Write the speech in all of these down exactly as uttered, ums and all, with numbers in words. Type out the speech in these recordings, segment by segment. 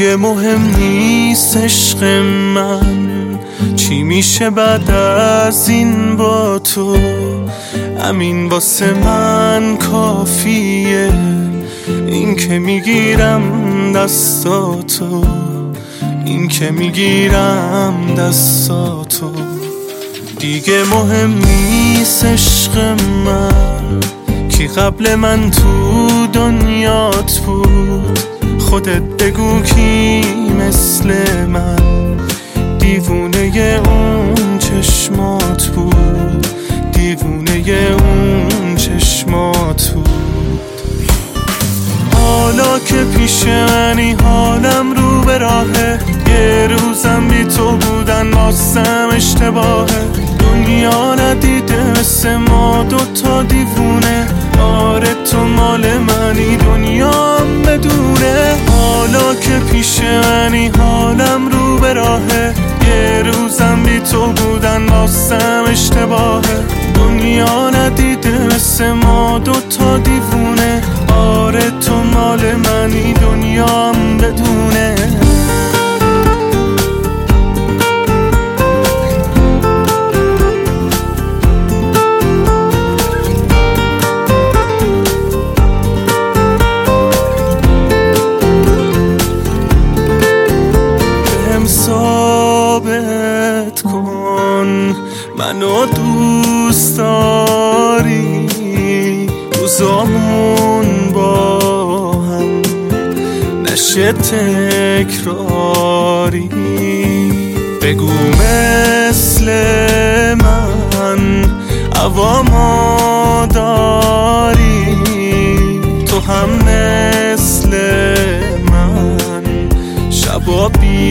دیگه مهم نیست عشق من چی میشه بعد از این با تو، همین واسه من کافیه، این که میگیرم دستاتو، این که میگیرم دستاتو. دیگه مهم نیست عشق من کی قبل من تو دنیات بود، خودت بگو کی مثل من دیوونه اون چشمات بود، دیوونه اون چشمات بود. حالا که پیش منی حالم رو به راهه، یه روزم بی تو بودن واسم اشتباهه، دنیا ندیده مثل ما دوتا دیوونه، آره تو مال منی دنیام بدونه. حالا که پیش منی حالم رو به راهه، یه روزم بی تو بودن واسم اشتباهه، دنیا ندیده مثل ما دوتا دیوونه، آره تو مال منی دنیام بدونه. ثابت کن منو دوست داری، روزامون با هم نشه تکراری، بگو مثل من عوامو داری، تو هم مثل من شبا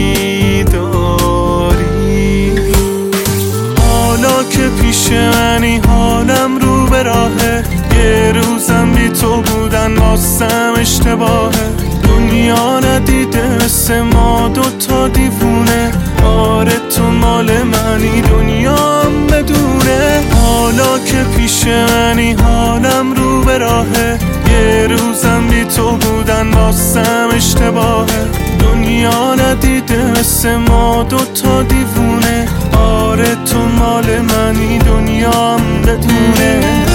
بیداری. حالا که پیش منی حالم رو به راهه، یه روزم بی تو بودن واسم اشتباهه، دنیا ندیده مثل ما دوتا دیوونه، آره تو مال منی دنیام بدونه. حالا که پیش منی حالم رو به راهه، یه روزم بی تو بودن واسم اشتباهه، دنیا ندیده مثل ما دوتا دیوونه، آره تو مال منی دنیام بدونه.